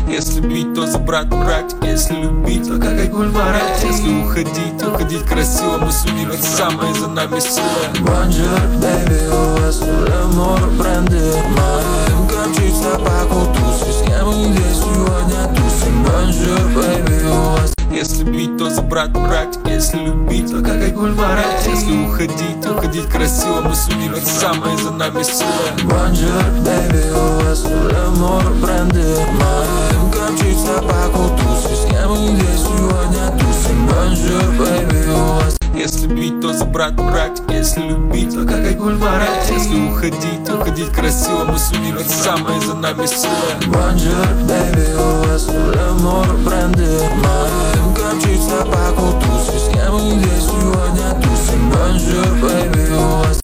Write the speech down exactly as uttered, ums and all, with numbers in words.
Если бить, то за брат брать. Если любить, то как Айгуль Марат. Если уходить, уходить красиво. Мы с универсамой, за нами сила. Бонжур, бэйби, у вас Лемор бренды. Моим копчить собаку тусы. С кем мы здесь сегодня тусим? Бонжур, бэйби, у вас. Если бить, то за брат брать. Если любить, то как Айгуль Марат. Если уходить, уходить красиво. Мы с универсамой, за нами сила. Бонжур, бэйби, у вас Лемор бренды. Моим копчить собаку тусы. С кем мы здесь сегодня тусим? Бонжур, бэйби, у вас. Если бить, то за брат брать. Если любить, то как Айгуль Марат. Если уходить, уходить красиво. Мы с универсамой, за нами сила. Бонжур, бэйби, у вас Лемор бренды. Моим копчить собаку тусы. С кем мы здесь сегодня тусим? Бонжур, бэйби, у вас.